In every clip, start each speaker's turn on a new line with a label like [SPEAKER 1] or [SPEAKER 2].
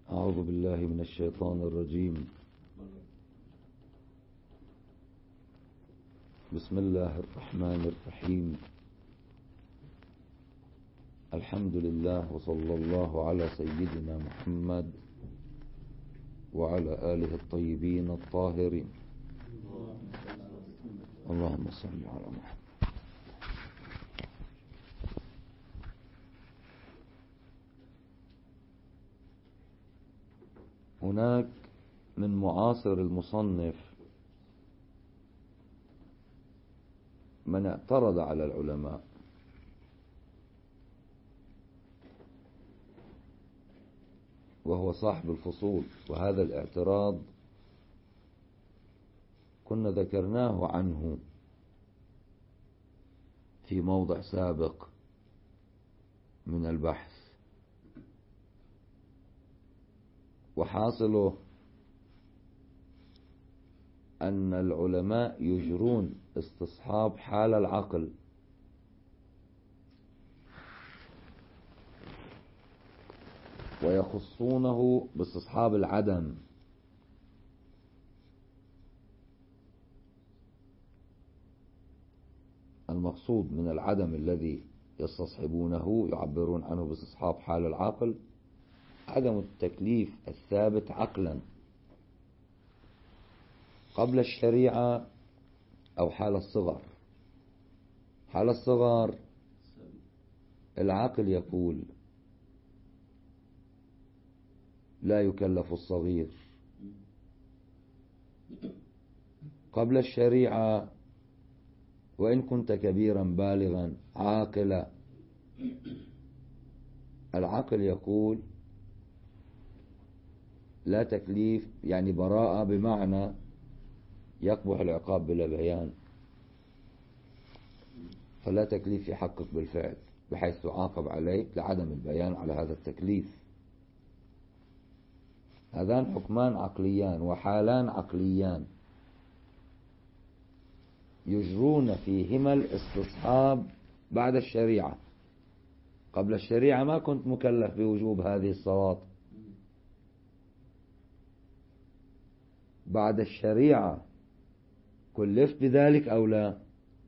[SPEAKER 1] أعوذ بالله من الشيطان الرجيم. بسم الله الرحمن الرحيم. الحمد لله وصلى الله على سيدنا محمد وعلى آله الطيبين الطاهرين. اللهم صل على محمد. هناك من معاصر المصنف من اعترض على العلماء وهو صاحب الفصول، وهذا الاعتراض كنا ذكرناه عنه في موضع سابق من البحث، وحاصله أن العلماء يجرون استصحاب حال العقل ويخصونه باستصحاب العدم. المقصود من العدم الذي يستصحبونه يعبرون عنه باستصحاب حال العقل عدم التكليف الثابت عقلا قبل الشريعة أو حال الصغر. حال الصغر العقل يقول لا يكلف الصغير، قبل الشريعة وإن كنت كبيرا بالغا عاقلا العقل يقول لا تكليف، يعني براءة، بمعنى يقبح العقاب بلا بيان، فلا تكليف في حقك بالفعل بحيث تعاقب عليه لعدم البيان على هذا التكليف. هذان حكمان عقليان وحالان عقليان يجرون فيهما الاستصحاب بعد الشريعة. قبل الشريعة ما كنت مكلف بوجوب هذه الصلاة، بعد الشريعة كلفت بذلك أو لا؟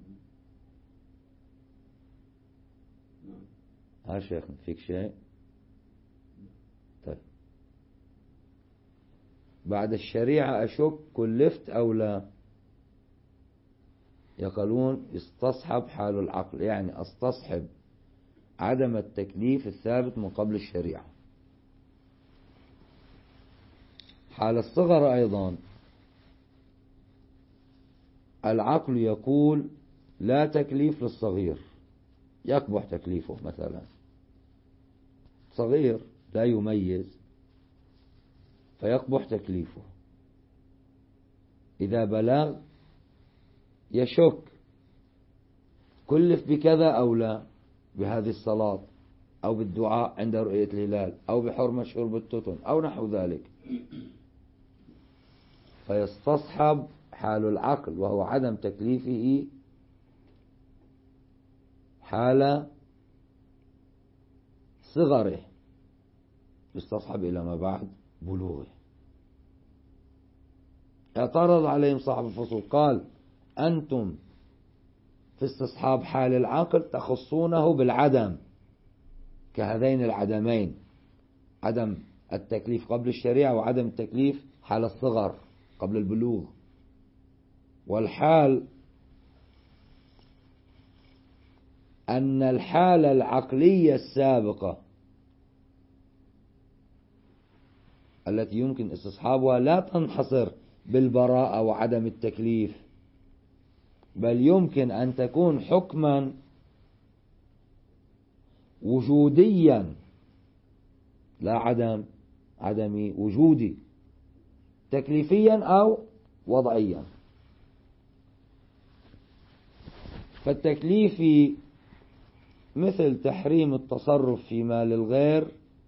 [SPEAKER 1] ها شيخ فيك شيء؟ طيب بعد الشريعة أشك كلفت أو لا؟ يقولون استصحب حال العقل، يعني استصحب عدم التكليف الثابت من قبل الشريعة. حال الصغر أيضا العقل يقول لا تكليف للصغير، يقبح تكليفه، مثلا صغير لا يميز فيقبح تكليفه. إذا بلغ يشك كلف بكذا أو لا، بهذه الصلاة أو بالدعاء عند رؤية الهلال أو بحرمة شرب التتن أو نحو ذلك، فيستصحب حال العقل وهو عدم تكليفه حال صغره، يستصحب إلى ما بعد بلوغه. اعترض عليهم صاحب الفصول قال أنتم في استصحاب حال العقل تخصونه بالعدم كهذين العدمين، عدم التكليف قبل الشريعة وعدم التكليف حال الصغر قبل البلوغ. والحال أن الحالة العقلية السابقة التي يمكن استصحابها لا تنحصر بالبراءة وعدم التكليف، بل يمكن أن تكون حكما وجوديا، لا عدمي، وجودي، تكليفيا أو وضعيا. فالتكليفي مثل تحريم التصرف في مال الغير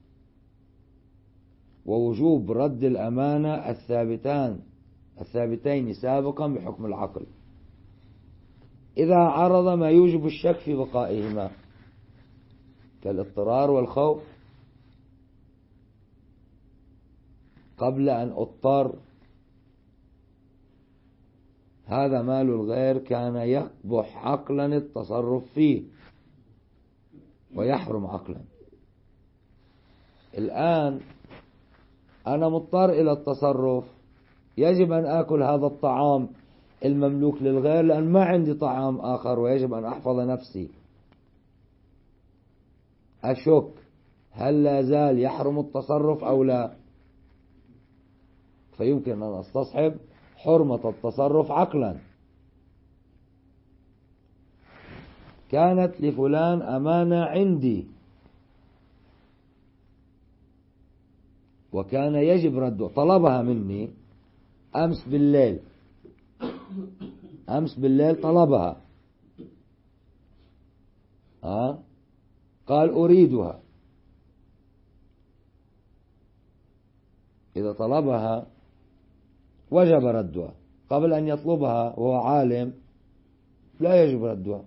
[SPEAKER 1] ووجوب رد الأمانة الثابتين سابقا بحكم العقل، إذا عرض ما يوجب الشك في بقائهما كالاضطرار والخوف قبل أن أضطر، هذا مال الغير كان يقبح عقلا التصرف فيه ويحرم عقلا. الآن أنا مضطر إلى التصرف، يجب أن آكل هذا الطعام المملوك للغير لأن ما عندي طعام آخر ويجب أن أحفظ نفسي. أشك هل لا زال يحرم التصرف أو لا؟ فيمكن أن أستصحب حرمة التصرف عقلا. كانت لفلان أمانة عندي وكان يجب رده، طلبها مني أمس بالليل طلبها، قال أريدها. إذا طلبها وجب ردها، قبل أن يطلبها وهو عالم لا يجب ردها،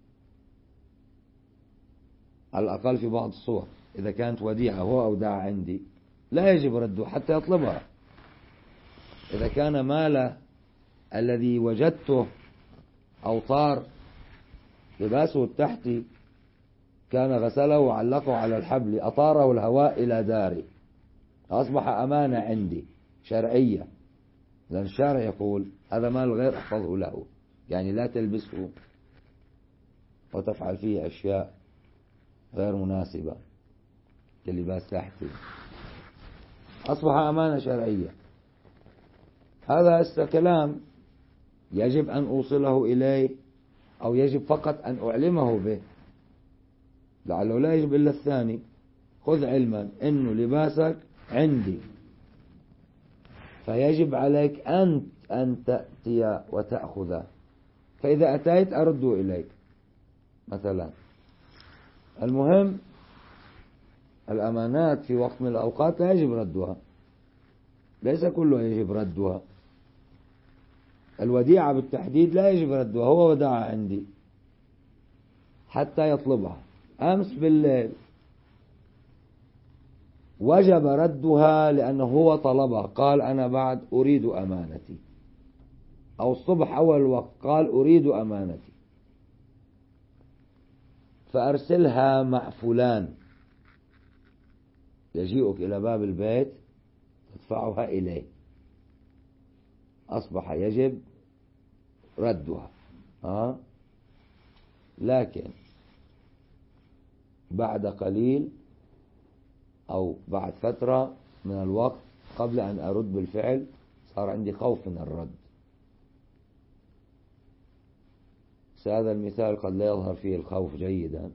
[SPEAKER 1] على الأقل في بعض الصور. إذا كانت وديعة هو أودعها عندي لا يجب ردها حتى يطلبها. إذا كان ماله الذي وجدته أوطار لباسه التحتي كان غسله وعلقه على الحبل أطاره الهواء إلى داري، أصبح أمانة عندي شرعية، لأن الشارع يقول هذا مال غير احفظه له، يعني لا تلبسه وتفعل فيه أشياء غير مناسبة كلباس تحتي، أصبح أمانة شرعية. هذا كلام يجب أن أوصله إليه أو يجب فقط أن أعلمه به، لعله لا يجب إلا الثاني. خذ علما إنه لباسك عندي، فيجب عليك أنت أن تأتي وتأخذه، فإذا أتيت أرده إليك مثلا. المهم الأمانات في وقت من الأوقات لا يجب ردها، ليس كله يجب ردها. الوديعة بالتحديد لا يجب ردها، هو ودعها عندي حتى يطلبها أمس بالليل، وجب ردها لأنه هو طلبها، قال أنا بعد أريد أمانتي، أو الصبح أول الوقت قال أريد أمانتي، فأرسلها مع فلان يجيئك إلى باب البيت تدفعها إليه، أصبح يجب ردها. لكن بعد قليل أو بعد فترة من الوقت قبل أن أرد بالفعل صار عندي خوف من الرد. هذا المثال قد لا يظهر فيه الخوف جيدا،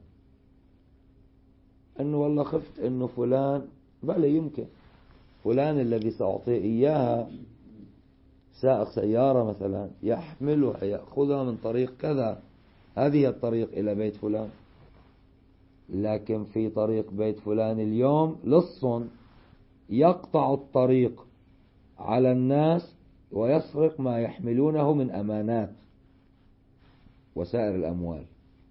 [SPEAKER 1] أنه والله خفت أنه فلان، بل يمكن فلان الذي سأعطيه إياها سائق سيارة مثلا يحملها يأخذها من طريق كذا، هذه الطريق إلى بيت فلان، لكن في طريق بيت فلان اليوم لص يقطع الطريق على الناس ويسرق ما يحملونه من أمانات وسائر الأموال.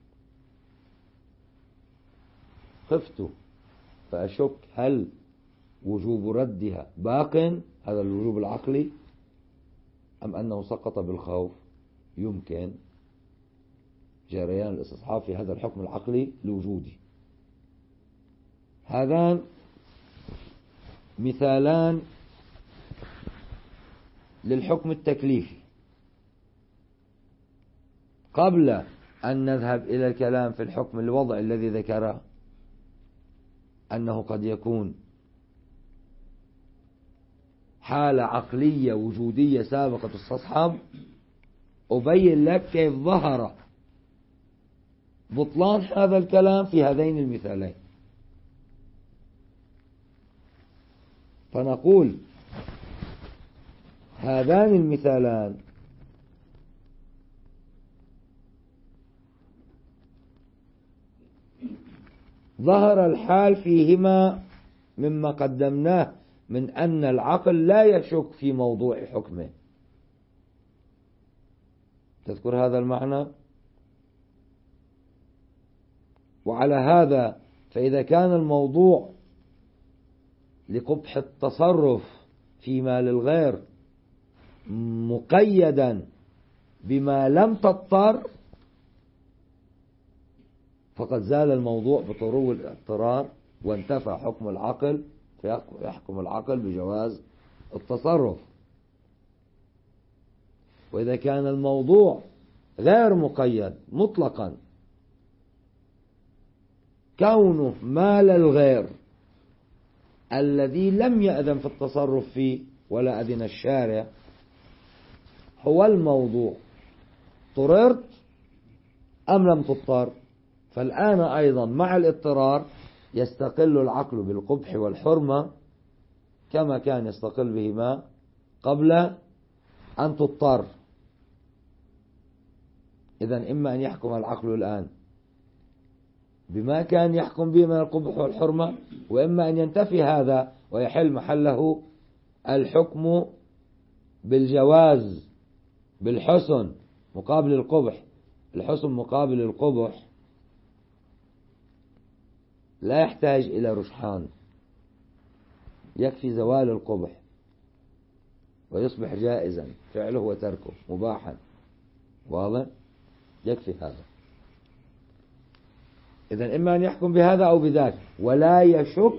[SPEAKER 1] خفت فأشك هل وجوب ردها باق، هذا الوجوب العقلي، أم أنه سقط بالخوف. يمكن جريان الاستصحاب في هذا الحكم العقلي الوجودي. هذان مثالان للحكم التكليفي. قبل أن نذهب إلى الكلام في الحكم الوضع الذي ذكره أنه قد يكون حالة عقلية وجودية سابقة تستصحب، أبين لك كيف ظهر بطلان هذا الكلام في هذين المثالين. فنقول هذان المثالان ظهر الحال فيهما مما قدمناه من أن العقل لا يشك في موضوع حكمه. تذكر هذا المعنى؟ وعلى هذا فإذا كان الموضوع لقبح التصرف فيما للغير مقيدا بما لم تضطر فقد زال الموضوع بطرو الاضطرار وانتفى حكم العقل، فيحكم العقل بجواز التصرف. وإذا كان الموضوع غير مقيد مطلقا كونه مال الغير الذي لم يأذن في التصرف فيه ولا أذن الشارع هو الموضوع، اضطررت أم لم تضطر، فالآن أيضا مع الاضطرار يستقل العقل بالقبح والحرمة كما كان يستقل بهما قبل أن تضطر. إذن إما أن يحكم العقل الآن بما كان يحكم به من القبح والحرمة، وإما أن ينتفي هذا ويحل محله الحكم بالجواز بالحسن مقابل القبح. الحسن مقابل القبح لا يحتاج إلى رجحان، يكفي زوال القبح ويصبح جائزا فعله وتركه مباحا، واضح؟ يكفي هذا. إذن إما أن يحكم بهذا أو بذاك ولا يشك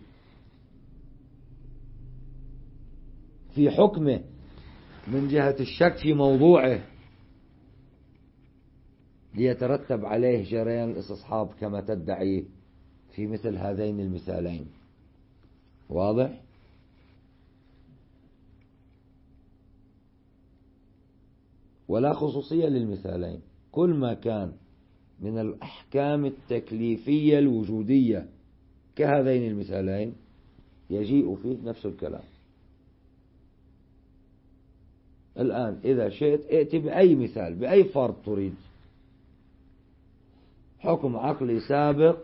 [SPEAKER 1] في حكمه من جهة الشك في موضوعه ليترتب عليه جريان الاستصحاب كما تدعي في مثل هذين المثالين، واضح؟ ولا خصوصية للمثالين، كل ما كان من الأحكام التكليفية الوجودية كهذين المثالين يجيء فيه نفس الكلام. الآن إذا شئت ائت بأي مثال بأي فرض تريد، حكم عقلي سابق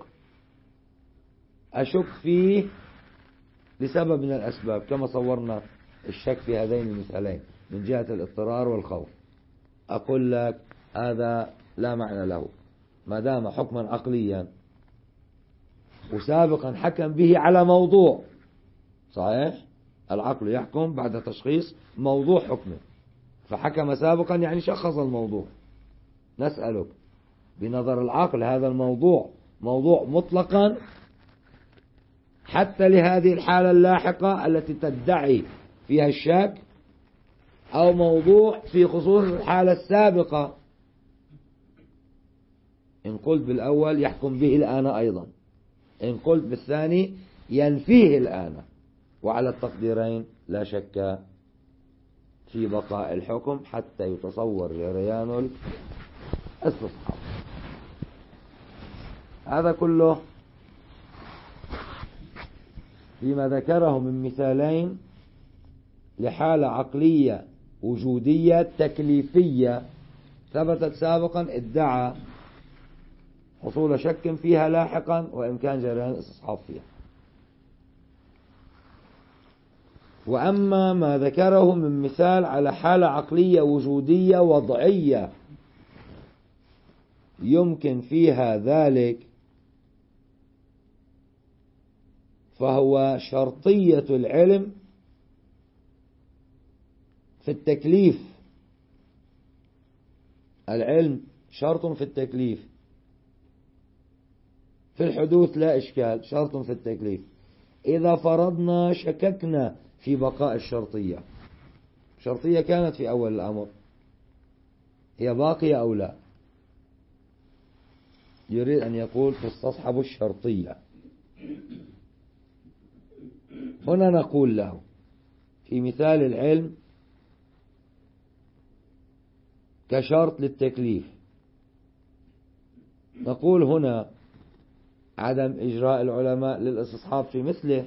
[SPEAKER 1] أشك فيه لسبب من الأسباب كما صورنا الشك في هذين المثالين من جهة الاضطرار والخوف، أقول لك هذا لا معنى له ما دام حكما عقليا وسابقا حكم به على موضوع. صحيح العقل يحكم بعد تشخيص موضوع حكمه، فحكم سابقا يعني شخص الموضوع. نسألك بنظر العقل هذا الموضوع موضوع مطلقا حتى لهذه الحالة اللاحقة التي تدعي فيها الشك، أو موضوع في خصوص الحالة السابقة؟ إن قلت بالأول يحكم به الآن أيضا، إن قلت بالثاني ينفيه الآن، وعلى التقديرين لا شك في بقاء الحكم حتى يتصور جريان الاستصحاب. هذا كله فيما ذكره من مثالين لحالة عقلية وجودية تكليفية ثبتت سابقا ادعى حصول شك فيها لاحقا وإمكان جريان الاستصحاب فيها. وأما ما ذكره من مثال على حالة عقلية وجودية وضعية يمكن فيها ذلك فهو شرطية العلم في التكليف. العلم شرط في التكليف، في الحدوث لا إشكال، شرط في التكليف. إذا فرضنا شككنا في بقاء الشرطية، شرطية كانت في أول الأمر، هي باقية أو لا؟ يريد أن يقول تستصحب الشرطية. هنا نقول له في مثال العلم كشرط للتكليف، نقول هنا عدم إجراء العلماء للاستصحاب في مثله.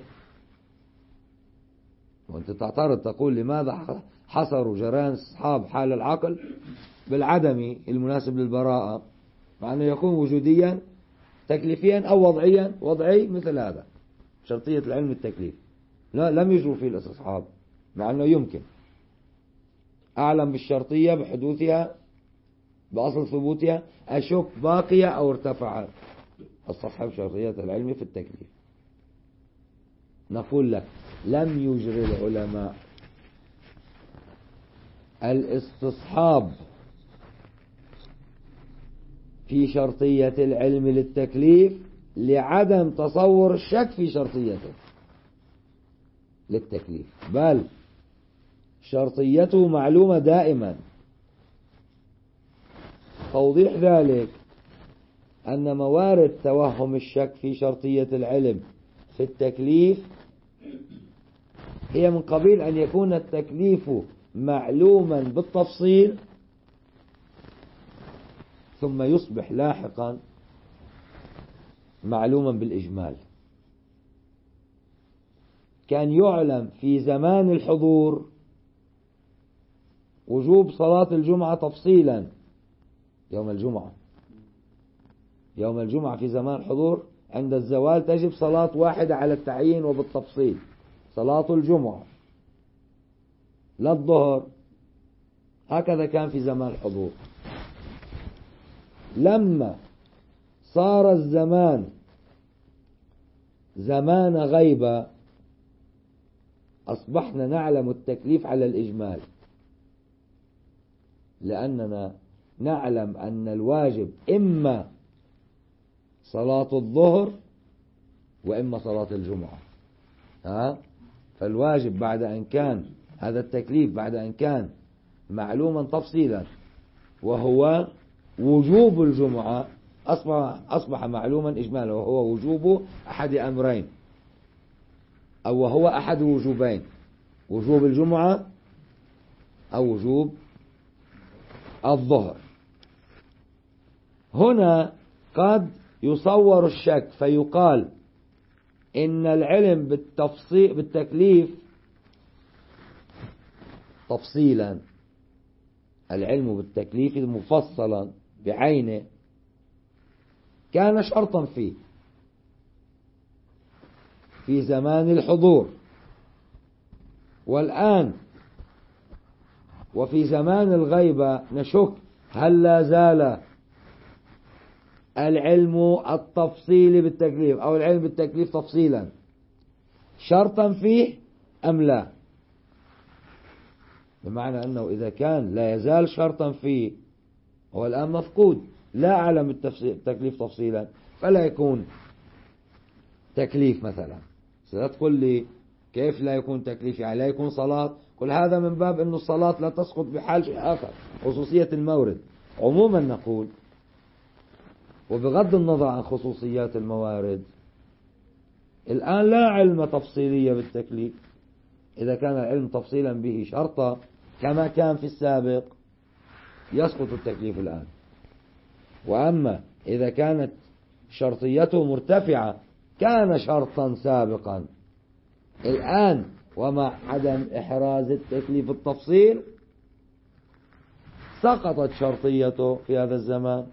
[SPEAKER 1] وأنت تعترض تقول لماذا حصروا جريان الاستصحاب حال العقل بالعدم المناسب للبراءة، مع أنه يكون وجوديا تكليفيا أو وضعيا. وضعي مثل هذا شرطية العلم التكليف، لا لم يجروا فيه الاستصحاب، مع أنه يمكن. أعلم بالشرطية بحدوثها بأصل ثبوتها، أشك باقية أو ارتفعت، استصحب شرطية العلم في التكليف. نقول لك لم يجري العلماء الاستصحاب في شرطية العلم للتكليف لعدم تصور الشك في شرطيته للتكليف، بل شرطيته معلومة دائما. توضيح ذلك أن موارد توهم الشك في شرطية العلم في التكليف هي من قبيل أن يكون التكليف معلوما بالتفصيل ثم يصبح لاحقا معلوما بالإجمال. كان يعلم في زمان الحضور وجوب صلاة الجمعة تفصيلا يوم الجمعة في زمان الحضور عند الزوال تجب صلاة واحدة على التعيين وبالتفصيل، صلاة الجمعة لا الظهر. هكذا كان في زمان الحضور. لما صار الزمان زمان غيبة أصبحنا نعلم التكليف على الإجمال، لأننا نعلم أن الواجب إما صلاة الظهر وإما صلاة الجمعة. فالواجب بعد أن كان هذا التكليف بعد أن كان معلوما تفصيلا وهو وجوب الجمعة أصبح معلوما إجمالا، وهو وجوب أحد أمرين، أو وهو أحد وجوبين، وجوب الجمعة أو وجوب الظهر. هنا قد يصور الشك فيقال إن العلم بالتكليف تفصيلا، العلم بالتكليف مفصلا بعينه كان شرطا فيه في زمان الحضور، والآن وفي زمان الغيبة نشك هل لا زال العلم التفصيلي بالتكليف أو العلم بالتكليف تفصيلا شرطا فيه أم لا. بمعنى أنه إذا كان لا يزال شرطا فيه هو الآن مفقود، لا أعلم التكليف تفصيلا، فلا يكون تكليف. مثلا ستقول لي كيف لا يكون تكليف؟ يعني لا يكون صلاة. كل هذا من باب أن الصلاة لا تسقط بحال شيء آخر، خصوصية المورد. عموما نقول وبغض النظر عن خصوصيات الموارد الآن لا علم تفصيلية بالتكليف. إذا كان العلم تفصيلا به شرطا كما كان في السابق يسقط التكليف الآن. وأما إذا كانت شرطيته مرتفعة كان شرطا سابقا، الآن ومع عدم إحراز التكليف التفصيل سقطت شرطيته في هذا الزمان.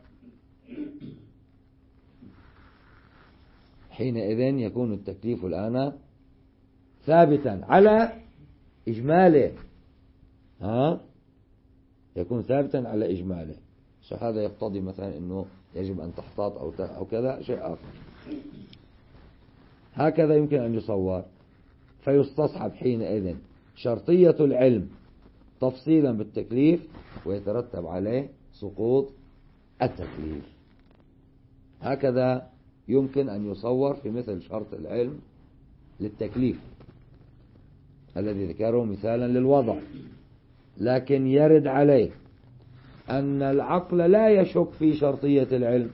[SPEAKER 1] حينئذ يكون التكليف الآن ثابتا على إجماله. يكون ثابتا على إجماله. هذا يقتضي مثلا أنه يجب أن تحتاط أو كذا شيء آخر. هكذا يمكن أن يصور، فيستصحب حينئذ شرطية العلم تفصيلا بالتكليف ويترتب عليه سقوط التكليف. هكذا يمكن أن يصور في مثل شرط العلم للتكليف الذي ذكره مثالا للوضع. لكن يرد عليه أن العقل لا يشك في شرطية العلم،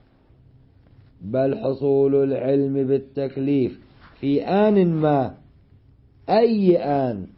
[SPEAKER 1] بل حصول العلم بالتكليف في آن ما أي آن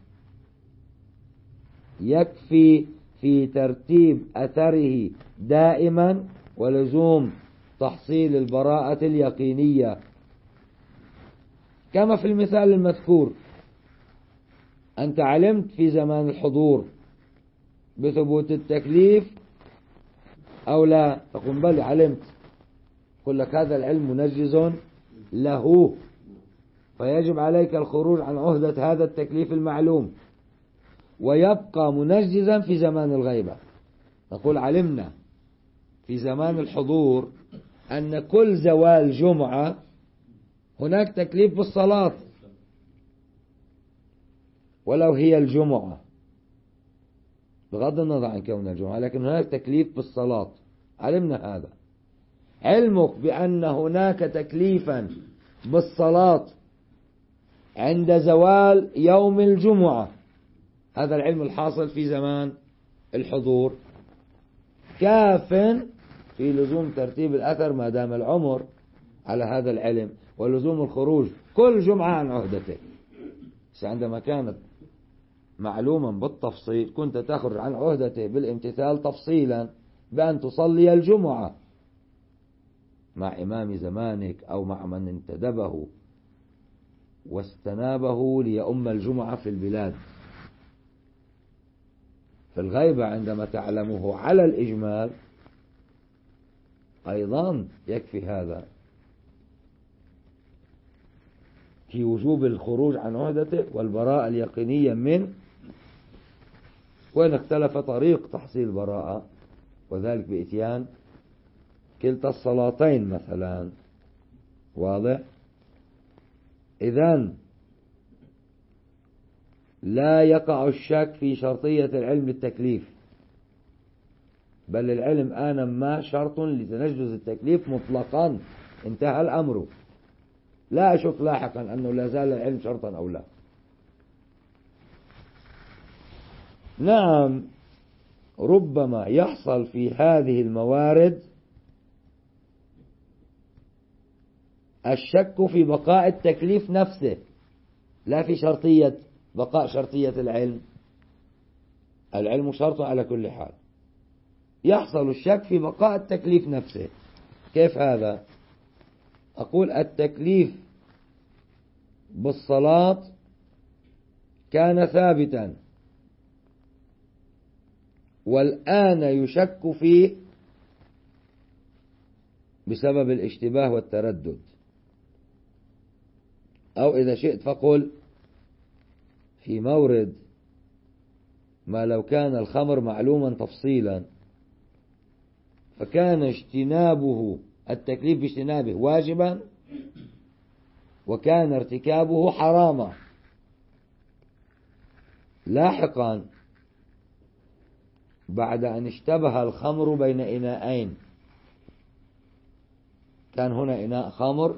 [SPEAKER 1] يكفي في ترتيب أثره دائما ولزوم تحصيل البراءة اليقينية، كما في المثال المذكور. أنت علمت في زمان الحضور بثبوت التكليف أو لا؟ تقول بل علمت. يقول لك هذا العلم منجز له، فيجب عليك الخروج عن عهدة هذا التكليف المعلوم ويبقى منجزا في زمان الغيبة. نقول علمنا في زمان الحضور أن كل زوال جمعة هناك تكليف بالصلاة ولو هي الجمعة، بغض النظر عن كون الجمعة، لكن هناك تكليف بالصلاة، علمنا هذا. علمك بأن هناك تكليفا بالصلاة عند زوال يوم الجمعة، هذا العلم الحاصل في زمان الحضور، كاف في لزوم ترتيب الأثر ما دام العمر على هذا العلم، ولزوم الخروج كل جمعة عن عهدته. عندما كانت معلوما بالتفصيل كنت تخرج عن عهدته بالامتثال تفصيلا بأن تصلي الجمعة مع إمام زمانك أو مع من انتدبه واستنابه ليؤم الجمعة في البلاد. في الغيبة عندما تعلمه على الإجمال أيضا يكفي هذا في وجوب الخروج عن عهدته والبراءة اليقينية منه، وإن اختلف طريق تحصيل البراءة، وذلك بإتيان كلتا الصلاتين مثلا. واضح؟ إذن لا يقع الشك في شرطية العلم للتكليف، بل العلم آنا ما شرط لتنجز التكليف مطلقا، انتهى الأمر. لا أشك لاحقا أنه لا زال العلم شرطا أو لا. نعم، ربما يحصل في هذه الموارد الشك في بقاء التكليف نفسه، لا في شرطية بقاء شرطية العلم. العلم شرط على كل حال. يحصل الشك في بقاء التكليف نفسه. كيف هذا؟ أقول التكليف بالصلاة كان ثابتا والآن يشك فيه بسبب الاشتباه والتردد، أو إذا شئت فقل في مورد ما لو كان الخمر معلوما تفصيلا فكان اجتنابه التكليف باجتنابه واجبا وكان ارتكابه حراما. لاحقا بعد أن اشتبه الخمر بين إناءين، كان هنا إناء خمر،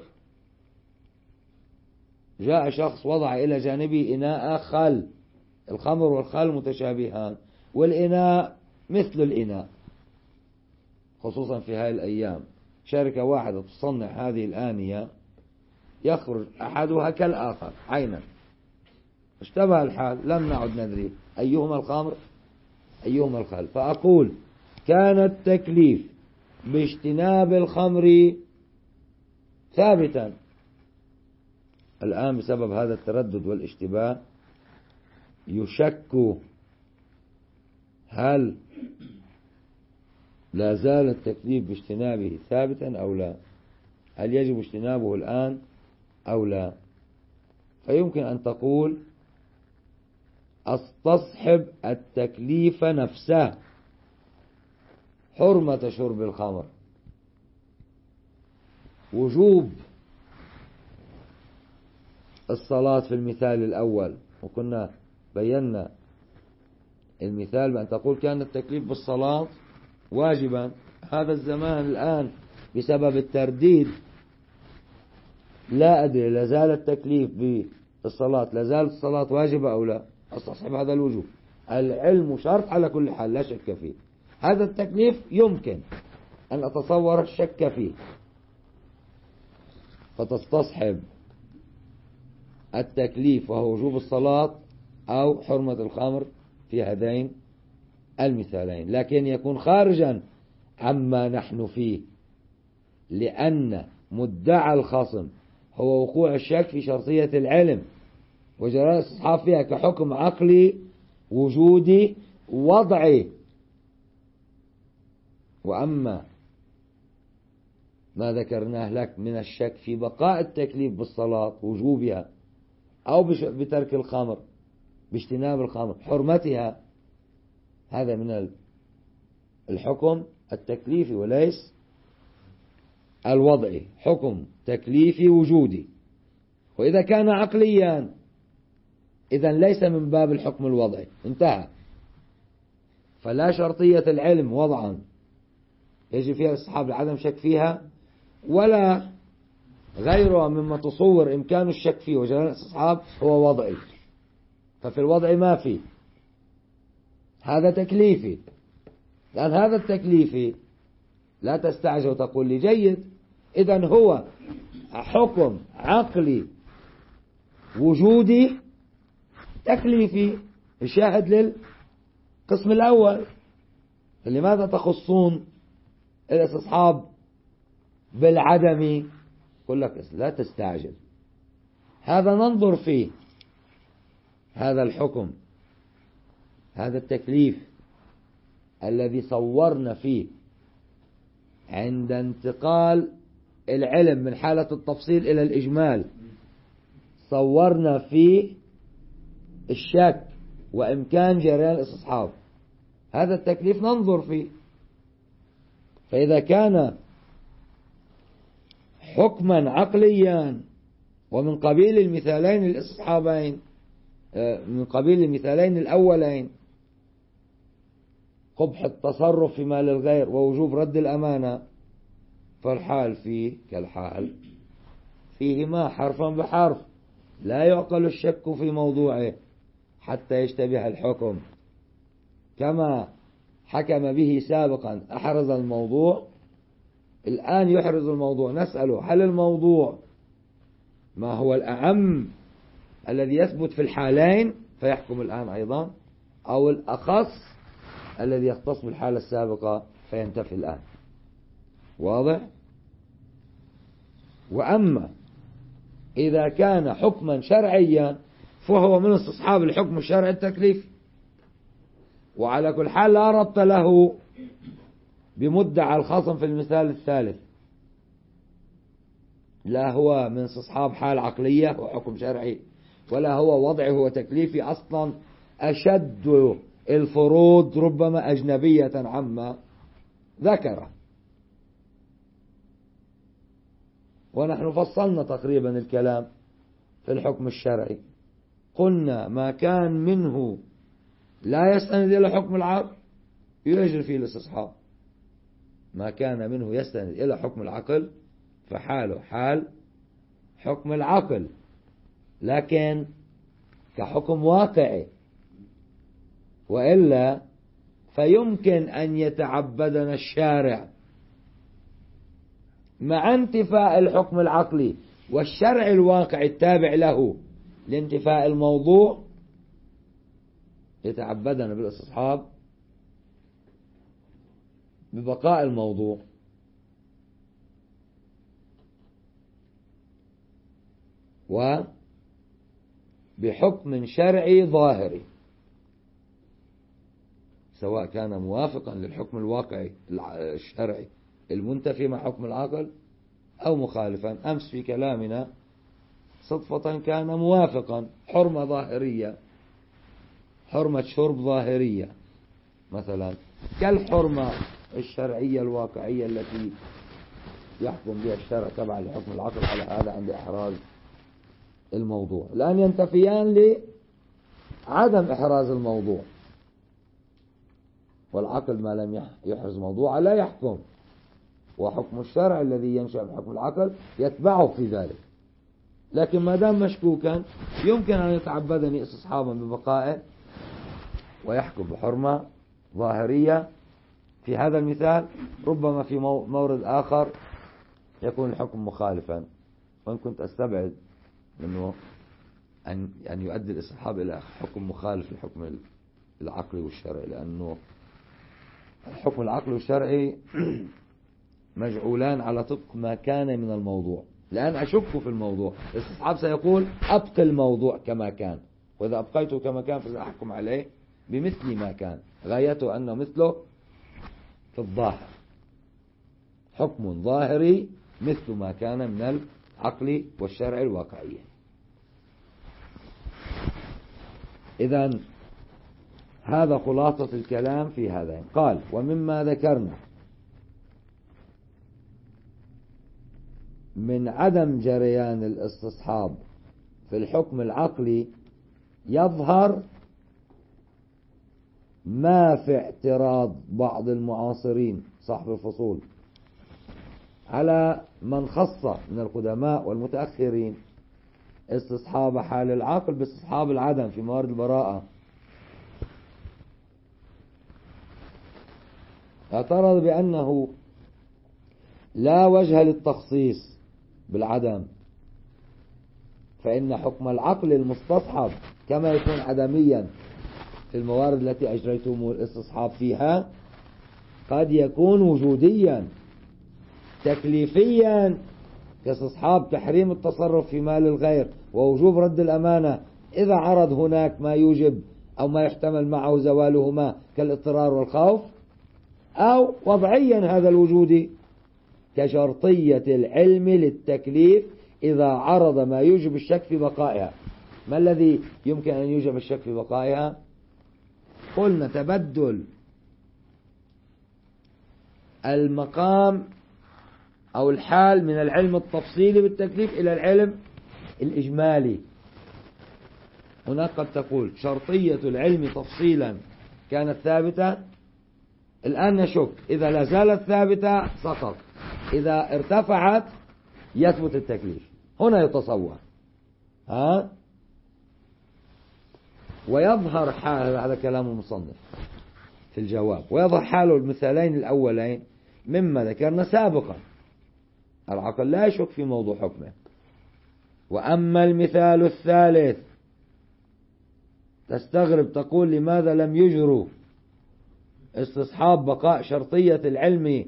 [SPEAKER 1] جاء شخص وضع إلى جانبه إناء خل، الخمر والخل متشابهان والإناء مثل الإناء، خصوصا في هذه الأيام شركة واحدة تصنع هذه الآنية يخرج أحدها كالآخر عينا، اشتبه الحال، لم نعد ندري أيهما الخمر أيهما الخل. فأقول كان التكليف باجتناب الخمر ثابتا، الآن بسبب هذا التردد والاشتباه يشك هل لا زال التكليف باجتنابه ثابتا أو لا، هل يجب اجتنابه الآن أو لا. فيمكن أن تقول استصحب التكليف نفسه حرمة شرب الخمر، وجوب الصلاة في المثال الأول، وكنا بينا المثال بأن تقول كان التكليف بالصلاة واجبا، هذا الزمان الآن بسبب الترديد لا أدري لا زال التكليف بالصلاة، لا زالت الصلاة واجبة أو لا، استصحب هذا الوجوب. العلم شرط على كل حال لا شك فيه، هذا التكليف يمكن أن أتصور الشك فيه، فتستصحب التكليف وهو وجوب الصلاة أو حرمة الخمر في هذين المثالين، لكن يكون خارجا عما نحن فيه، لأن مدعى الخصم هو وقوع الشك في شرطية العلم وجراء الاستصحاب فيها كحكم عقلي وجودي وضعي. وأما ما ذكرناه لك من الشك في بقاء التكليف بالصلاة وجوبها أو بترك الخمر باجتناب الخمر حرمتها، هذا من الحكم التكليفي وليس الوضعي، حكم تكليفي وجودي. وإذا كان عقليا إذن ليس من باب الحكم الوضعي، انتهى. فلا شرطية العلم وضعا يجب فيها استصحاب لعدم شك فيها، ولا غيرها مما تصور إمكان الشك فيه وجلال الاستصحاب هو وضعي. ففي الوضع ما في، هذا تكليفي. لأن هذا التكليفي لا تستعجل وتقول لي جيد، إذن هو حكم عقلي وجودي تكليفي. الشاهد للقسم الأول، لماذا تخصون الاستصحاب بالعدم؟ يقول لك لا تستعجل، هذا ننظر فيه، هذا الحكم، هذا التكليف الذي صورنا فيه عند انتقال العلم من حالة التفصيل إلى الإجمال، صورنا فيه الشك وإمكان جريان الاستصحاب. هذا التكليف ننظر فيه، فإذا كان حكما عقليا ومن قبيل المثالين الاستصحابين، من قبيل المثالين الأولين، قبح التصرف في مال الغير ووجوب رد الأمانة، فالحال فيه كالحال فيهما حرفا بحرف، لا يعقل الشك في موضوعه حتى يشتبه الحكم. كما حكم به سابقا أحرز الموضوع، الآن يحرز الموضوع، نسأله هل الموضوع ما هو الأعم الذي يثبت في الحالين فيحكم الآن أيضا، أو الأخص الذي يختص بالحالة السابقة فينتفي الآن. واضح؟ وأما إذا كان حكما شرعيا فهو من استصحاب الحكم الشرعي التكليف، وعلى كل حال لا ربط له بمدعى الخصم في المثال الثالث، لا هو من استصحاب حال عقلية وحكم شرعي، ولا هو وضعه وتكليفي. أصلا أشد الفروض ربما أجنبية عما ذكره. ونحن فصلنا تقريبا الكلام في الحكم الشرعي، قلنا ما كان منه لا يستند إلى حكم العقل يجري فيه الاستصحاب، ما كان منه يستند إلى حكم العقل فحاله حال حكم العقل، لكن كحكم واقعي، وإلا فيمكن أن يتعبدنا الشارع مع انتفاء الحكم العقلي والشرع الواقع التابع له لانتفاء الموضوع، يتعبدنا بالاستصحاب ببقاء الموضوع. وبحكم شرعي ظاهري سواء كان موافقا للحكم الواقعي الشرعي المنتفي مع حكم العقل أو مخالفا. أمس في كلامنا صدفة كان موافقا، حرمة ظاهرية، حرمة شرب ظاهرية مثلا، كالحرمة الشرعية الواقعية التي يحكم بها الشرع تبعا لحكم العقل على هذا عند إحراز الموضوع، لأن ينتفيان لعدم إحراز الموضوع، والعقل ما لم يحرز موضوع لا يحكم، وحكم الشرع الذي ينشأ بحكم العقل يتبعه في ذلك. لكن ما دام مشكوكا يمكن أن يتعبدني استصحابا ببقائه ويحكم بحرمة ظاهرية في هذا المثال، ربما في مورد آخر يكون الحكم مخالفا، وإن كنت أستبعد منه أن يؤدي الاستصحاب إلى حكم مخالف للحكم العقلي والشرعي، لأنه الحكم العقلي والشرعي مجعولان على طبق ما كان من الموضوع. لأن أشك في الموضوع، الاستصحاب سيقول أبقى الموضوع كما كان، وإذا أبقيته كما كان فسأحكم عليه بمثل ما كان، غايته أنه مثله في الظاهر، حكم ظاهري مثل ما كان من العقل والشرع الواقعي. إذن هذا خلاصة الكلام في هذين. قال ومما ذكرنا من عدم جريان الاستصحاب في الحكم العقلي يظهر ما في اعتراض بعض المعاصرين صاحب الفصول على من خص من القدماء والمتأخرين استصحاب حال العقل باستصحاب العدم في موارد البراءة. اعترض بأنه لا وجه للتخصيص بالعدم، فإن حكم العقل المستصحب كما يكون عدميا في الموارد التي أجريتم الاستصحاب فيها قد يكون وجوديا تكليفيا كاستصحاب تحريم التصرف في مال الغير ووجوب رد الأمانة إذا عرض هناك ما يوجب أو ما يحتمل معه زوالهما كالاضطرار والخوف، أو وضعيا هذا الوجودي كشرطية العلم للتكليف إذا عرض ما يوجب الشك في بقائها. ما الذي يمكن أن يوجب الشك في بقائها؟ قلنا تبدل المقام أو الحال من العلم التفصيلي بالتكليف إلى العلم الإجمالي. هناك قد تقول شرطية العلم تفصيلا كانت ثابتة، الآن نشك إذا لا زالت ثابتة سقط، إذا ارتفعت يثبت التكليف. هنا يتصور ويظهر حال هذا كلام المصنف في الجواب، ويظهر حاله المثالين الأولين مما ذكرنا سابقا. العقل لا يشك في موضوع حكمه. وأما المثال الثالث تستغرب تقول لماذا لم يجروا استصحاب بقاء شرطية العلم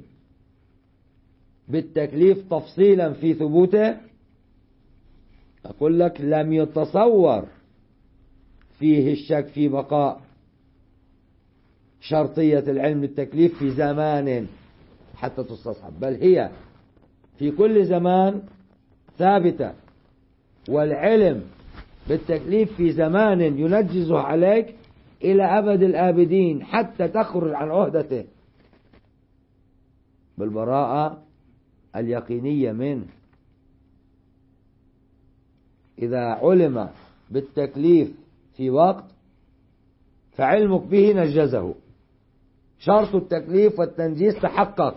[SPEAKER 1] بالتكليف تفصيلا في ثبوته؟ أقول لك لم يتصور فيه الشك في بقاء شرطية العلم بالتكليف في زمان حتى تستصحب، بل هي في كل زمان ثابتة، والعلم بالتكليف في زمان ينجزه عليك إلى أبد الآبدين حتى تخرج عن عهدته بالبراءة اليقينية منه. إذا علم بالتكليف في وقت فعلمك به نجزه، شرط التكليف والتنجيز تحقق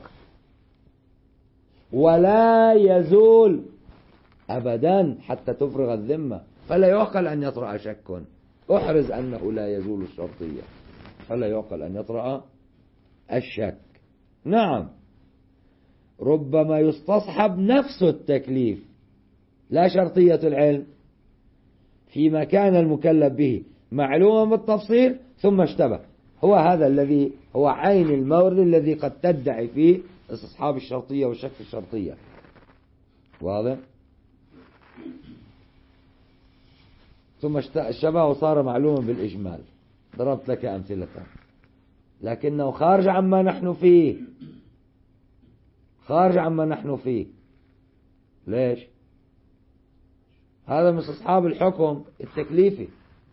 [SPEAKER 1] ولا يزول أبدا حتى تفرغ الذمة، فلا يعقل أن يطرأ شك. احرز أنه لا يزول الشرطية، فلا يعقل أن يطرأ الشك. نعم، ربما يستصحب نفس التكليف لا شرطية العلم فيما كان المكلف به معلوما بالتفصيل ثم اشتبه. هو هذا الذي هو عين المورد الذي قد تدعي فيه استصحاب الشرطية والشك في الشرطية. واضح؟ ثم اشتبه وصار معلوما بالإجمال. ضربت لك أمثلة، لكنه خارج عما نحن فيه، خارج عما نحن فيه. ليش؟ هذا من استصحاب الحكم التكليفي.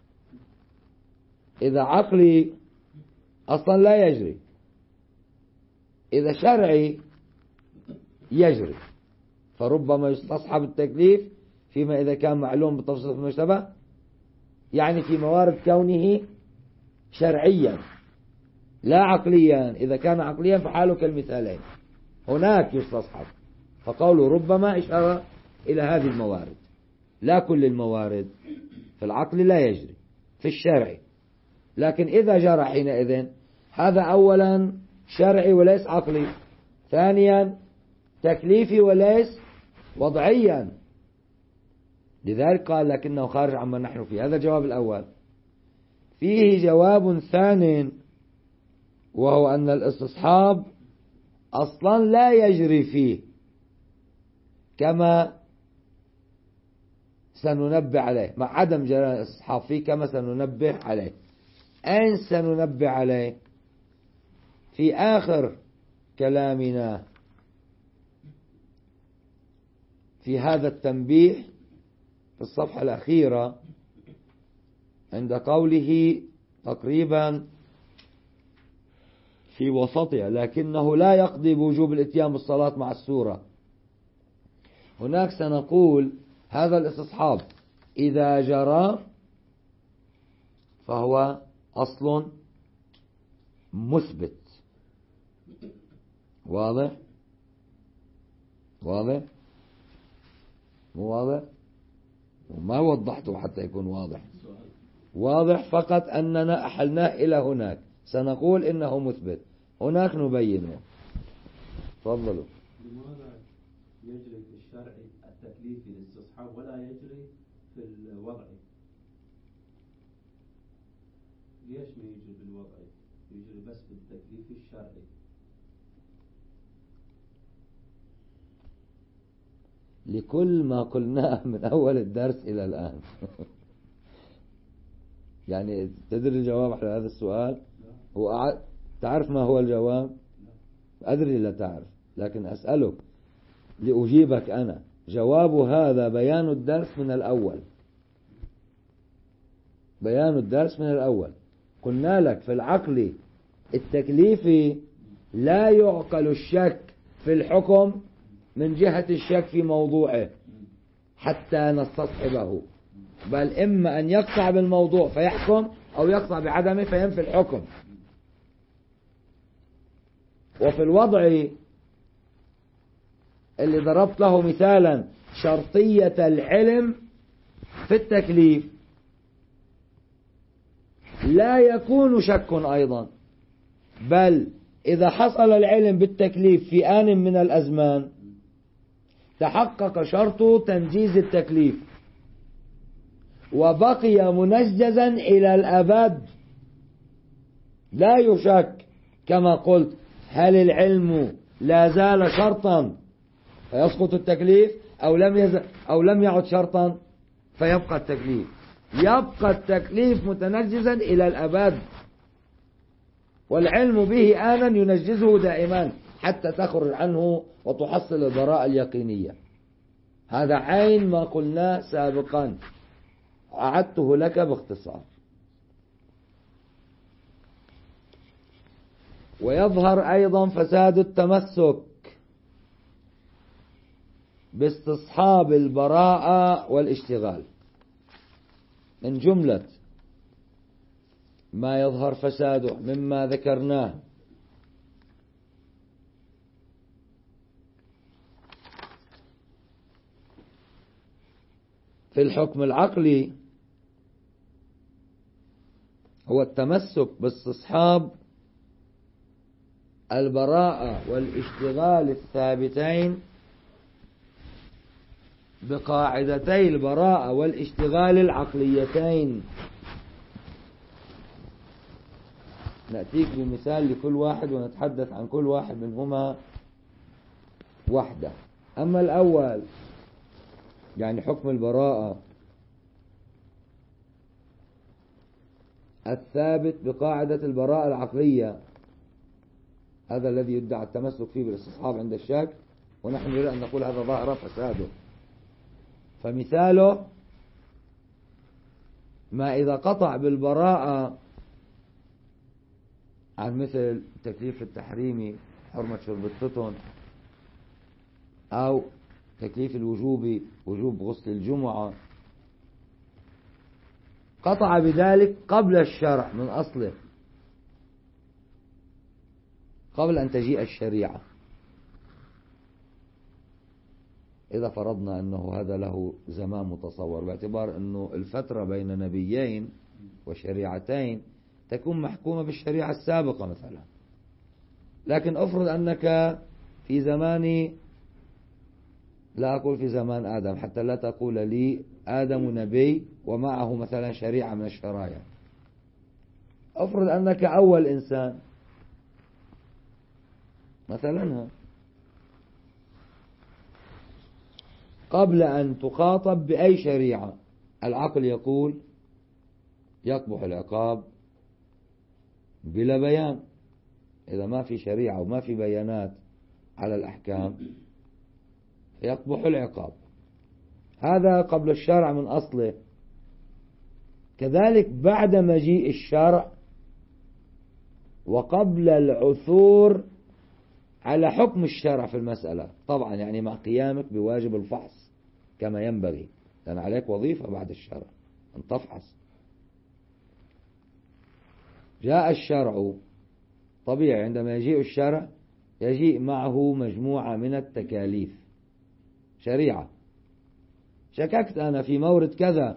[SPEAKER 1] إذا عقلي أصلا لا يجري، إذا شرعي يجري، فربما يستصحب التكليف فيما إذا كان معلوم بالتفصيل ثم اشتبه، يعني في موارد كونه شرعيا لا عقليا. إذا كان عقليا فحاله كالمثالين، هناك يستصحب. فقوله ربما إشارة إلى هذه الموارد، لا كل الموارد. في العقل لا يجري، في الشرع. لكن إذا جرى حينئذ هذا أولا شرعي وليس عقلي، ثانيا تكليفي وليس وضعيا. لذلك قال لكنه خارج عما نحن فيه. هذا الجواب الأول. فيه جواب ثاني، وهو أن الاستصحاب أصلا لا يجري فيه كما سننبه عليه، مع عدم جرى الاستصحاب فيه كما سننبه عليه. أين سننبه عليه؟ في آخر كلامنا في هذا التنبيه في الصفحة الأخيرة عند قوله تقريبا في وسطها لكنه لا يقضي بوجوب الاتيان بالصلاة مع السورة. هناك سنقول هذا الاستصحاب إذا جرى فهو أصل مثبت. واضح؟ واضح؟ مو واضح؟ وما وضحته حتى يكون واضح. واضح فقط أننا أحلناه إلى هناك، سنقول إنه مثبت، هناك نبينه. تفضلوا.
[SPEAKER 2] لماذا يجري في الشرع التكليف للاستصحاب ولا يجري في الوضعي؟ ليش ما يجري بالوضعي، يجري بس بالتكليف الشرعي؟
[SPEAKER 1] لكل ما قلناه من أول الدرس إلى الآن. يعني تدري الجواب على هذا السؤال؟ تعرف ما هو الجواب؟ أدري لا تعرف، لكن أسألك لأجيبك أنا. جواب هذا بيان الدرس من الأول. بيان الدرس من الأول. قلنا لك في العقل التكليفي لا يعقل الشك في الحكم من جهة الشك في موضوعه حتى نستصحبه، بل إما أن يقطع بالموضوع فيحكم أو يقطع بعدمه فينفي الحكم. وفي الوضع اللي ضربت له مثالا شرطية العلم في التكليف لا يكون شك أيضا، بل إذا حصل العلم بالتكليف في آن من الأزمان تحقق شرط تنجيز التكليف وبقي منجزا إلى الأبد لا يشك. كما قلت، هل العلم لا زال شرطا فيسقط التكليف أو لم يعد شرطا فيبقى التكليف؟ يبقى التكليف متنجزا إلى الأبد، والعلم به آنا ينجزه دائما حتى تخرج عنه وتحصل البراءة اليقينية. هذا عين ما قلناه سابقا، أعدته لك باختصار. ويظهر أيضا فساد التمسك باستصحاب البراءة والاشتغال. من جملة ما يظهر فساده مما ذكرناه في الحكم العقلي هو التمسك باستصحاب البراءة والاشتغال الثابتين بقاعدتي البراءة والاشتغال العقليتين. نأتيك بمثال لكل واحد ونتحدث عن كل واحد منهما وحده. أما الأول يعني حكم البراءة الثابت بقاعدة البراءة العقلية، هذا الذي يدعى التمسك فيه بالاستصحاب عند الشك، ونحن نريد أن نقول هذا ظاهر فساده. فمثاله ما إذا قطع بالبراءة عن مثل تكليف التحريم حرمة شرب التتن، أو تكليف الوجوب وجوب غسل الجمعة، قطع بذلك قبل الشرع من أصله، قبل أن تجيء الشريعة. إذا فرضنا أنه هذا له زمان متصور، باعتبار أنه الفترة بين نبيين وشريعتين تكون محكومة بالشريعة السابقة مثلا، لكن أفرض أنك في زمان، لا أقول في زمان آدم حتى لا تقول لي آدم نبي ومعه مثلا شريعة من الشرائع، أفرض أنك أول إنسان مثلا، قبل أن تخاطب بأي شريعة العقل يقول يقبح العقاب بلا بيان. إذا ما في شريعة وما في بيانات على الأحكام يقبح العقاب. هذا قبل الشرع من أصله. كذلك بعد مجيء الشرع وقبل العثور على حكم الشرع في المسألة، طبعا يعني مع قيامك بواجب الفحص كما ينبغي، لأن عليك وظيفة بعد الشرع أن تفحص. جاء الشرع طبيعي عندما يجيء الشرع يجيء معه مجموعة من التكاليف، شريعة. شككت أنا في مورد كذا،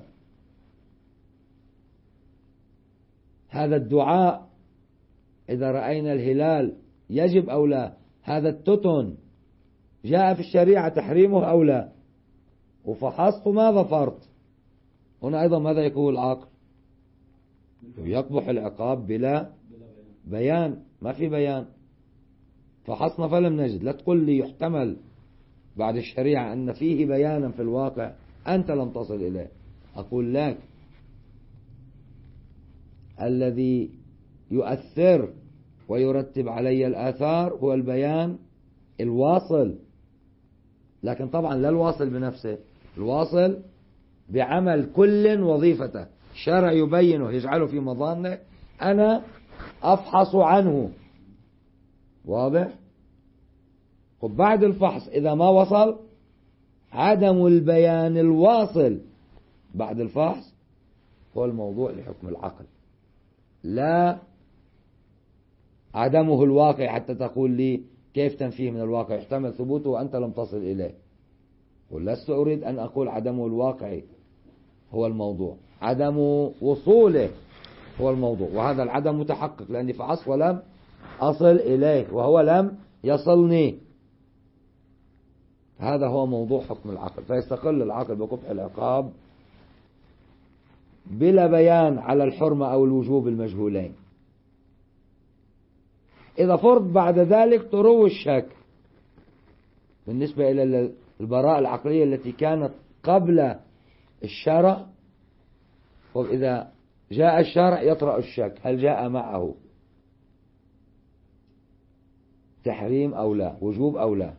[SPEAKER 1] هذا الدعاء إذا رأينا الهلال يجب أو لا؟ هذا التتن جاء في الشريعة تحريمه أو لا؟ وفحصت ما ظفرت. هنا أيضا ماذا يكون العقل؟ يقبح العقاب بلا بيان، ما في بيان. فحصنا فلم نجد. لا تقول لي يحتمل بعد الشريعة أن فيه بيانا في الواقع أنت لم تصل إليه. أقول لك الذي يؤثر ويرتب علي الآثار هو البيان الواصل، لكن طبعا لا الواصل بنفسه، الواصل بعمل كل وظيفته. الشرع يبينه يجعله في مظانه، أنا أفحص عنه. واضح؟ وبعد الفحص إذا ما وصل، عدم البيان الواصل بعد الفحص هو الموضوع لحكم العقل، لا عدمه الواقع حتى تقول لي كيف تنفيه من الواقع يحتمل ثبوته وأنت لم تصل إليه. ولست أريد أن أقول عدمه الواقعي هو الموضوع، عدم وصوله هو الموضوع، وهذا العدم متحقق لأني فحصت ولم أصل إليه وهو لم يصلني. هذا هو موضوع حكم العقل. فيستقل العقل بقبح العقاب بلا بيان على الحرمة أو الوجوب المجهولين. إذا فرض بعد ذلك طرو الشك بالنسبة إلى البراءة العقلية التي كانت قبل الشرع، وإذا جاء الشرع يطرأ الشك هل جاء معه تحريم أو لا، وجوب أو لا.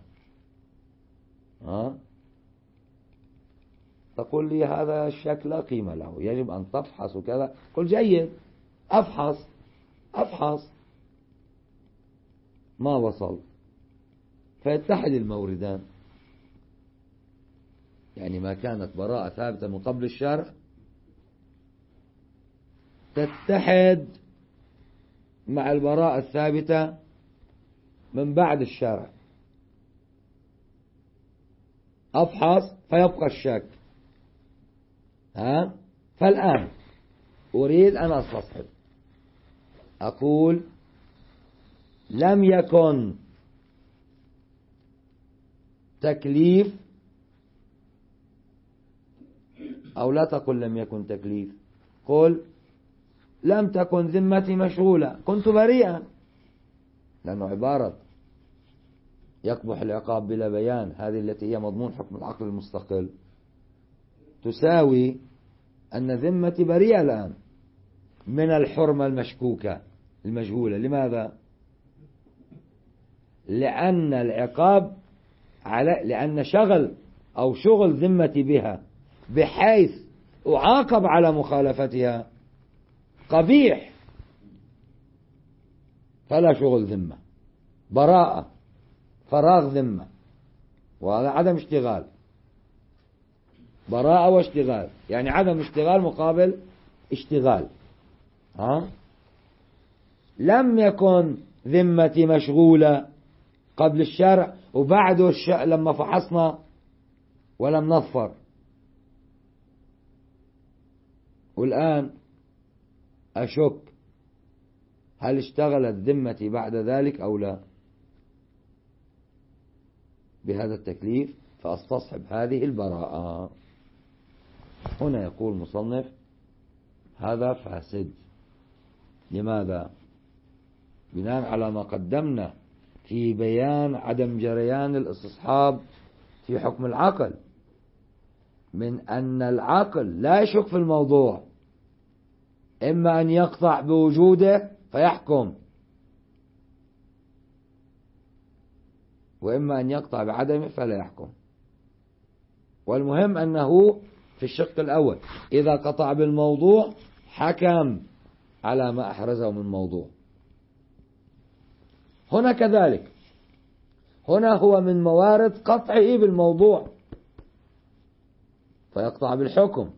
[SPEAKER 1] تقول لي هذا الشك لا قيمة له، يجب أن تفحص وكذا. قل جيد، أفحص ما وصل، فيتحد الموردان. يعني ما كانت براءة ثابتة من قبل الشرع تتحد مع البراءة الثابتة من بعد الشرع. أفحص فيبقى الشك. فالآن أريد أن أستصحب، أقول لم يكن تكليف، أو لا تقل لم يكن تكليف، قل لم تكن ذمتي مشغولة، كنت بريئا، لأنه عبارة يقبح العقاب بلا بيان، هذه التي هي مضمون حكم العقل المستقل، تساوي أن ذمتي بريئة الآن من الحرمة المشكوكة المجهولة. لماذا؟ لأن العقاب لأن شغل ذمتي بها بحيث أعاقب على مخالفتها قبيح، فلا شغل ذمة، براءة، فراغ ذمة، وهذا عدم اشتغال. براءة واشتغال، يعني عدم اشتغال مقابل اشتغال. لم يكن ذمتي مشغولة قبل الشرع، وبعده لما فحصنا ولم نظفر، والآن أشك هل اشتغلت ذمتي بعد ذلك أو لا بهذا التكليف، فأستصحب هذه البراءة. هنا يقول المصنف هذا فاسد. لماذا؟ بناء على ما قدمنا في بيان عدم جريان الاستصحاب في حكم العقل، من أن العقل لا يشك في الموضوع، إما أن يقطع بوجوده فيحكم، وإما أن يقطع بعدمه فلا يحكم. والمهم أنه في الشق الأول إذا قطع بالموضوع حكم على ما أحرزه من موضوع. هنا كذلك، هنا هو من موارد قطعه بالموضوع فيقطع بالحكم،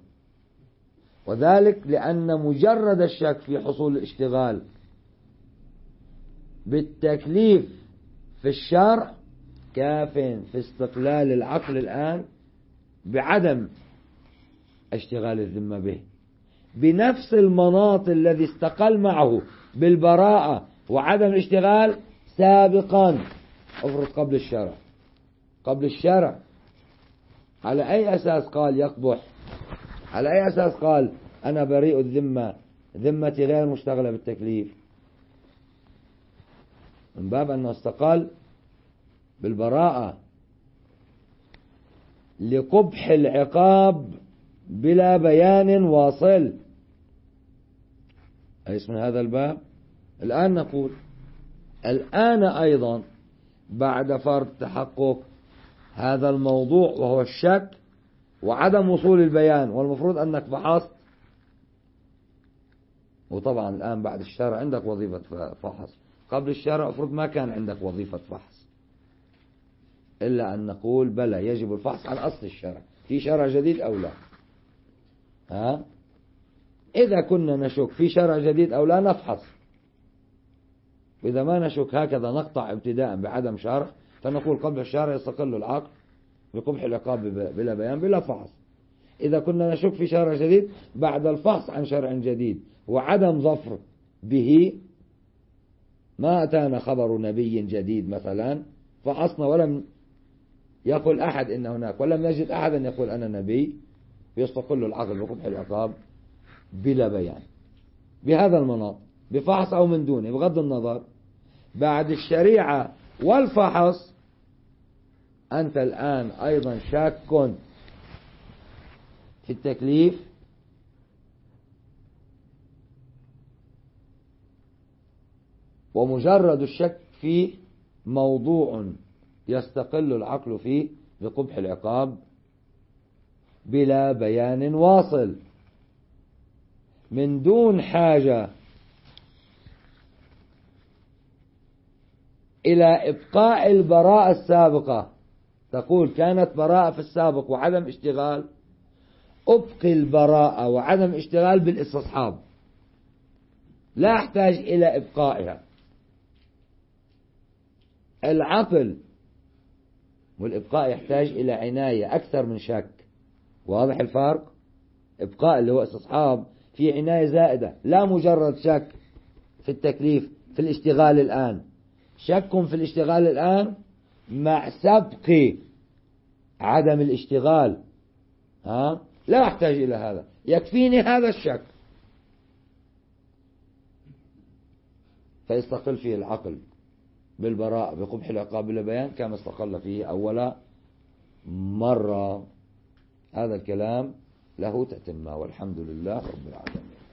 [SPEAKER 1] وذلك لأن مجرد الشك في حصول الاشتغال بالتكليف في الشرع كاف في استقلال العقل الآن بعدم اشتغال الذمة به، بنفس المناط الذي استقل معه بالبراءة وعدم الاشتغال سابقا. افرض قبل الشرع على أي أساس قال يقبح؟ على أي أساس قال أنا بريء الذمة، ذمتي غير مشتغلة بالتكليف؟ من باب أنه استقل بالبراءة لقبح العقاب بلا بيان واصل. أليس من هذا الباب؟ الآن نقول الآن أيضا بعد فرض تحقق هذا الموضوع وهو الشك وعدم وصول البيان، والمفروض أنك فحصت، وطبعا الآن بعد الشرع عندك وظيفة فحص، قبل الشرع أفرض ما كان عندك وظيفة فحص، إلا أن نقول بلى يجب الفحص عن أصل الشرع، في شرع جديد أو لا. إذا كنا نشك في شرع جديد أو لا نفحص، وإذا ما نشك هكذا نقطع ابتداء بعدم شرع، فنقول قبل الشرع يستقل العقل بقبح العقاب بلا بيان بلا فحص. إذا كنا نشك في شرع جديد بعد الفحص عن شرع جديد وعدم ظفر به، ما أتانا خبر نبي جديد مثلا فحصنا ولم يقل أحد إن هناك، ولم نجد أحدا يقول أنا نبي، يستقل العقل بقبح العقاب بلا بيان بهذا المناط بفحص أو من دونه، بغض النظر. بعد الشريعة والفحص أنت الآن أيضا شاك في التكليف، ومجرد الشك فيه موضوع يستقل العقل فيه بقبح العقاب بلا بيان واصل، من دون حاجة إلى إبقاء البراءة السابقة. تقول كانت براءة في السابق وعدم اشتغال، أبقي البراءة وعدم اشتغال بالاستصحاب، لا أحتاج إلى إبقائها. العقل والإبقاء يحتاج إلى عناية أكثر من شك، واضح الفرق؟ إبقاء اللي هو استصحاب في عناية زائدة، لا مجرد شك في التكليف في الاشتغال الآن، شك في الاشتغال الآن مع سبق عدم الاشتغال. لا أحتاج إلى هذا، يكفيني هذا الشك، فيستقل فيه العقل بالبراء بقبح العقاب بلا بيان كما استقل فيه أول مرة. هذا الكلام له تتمة، والحمد لله رب العالمين.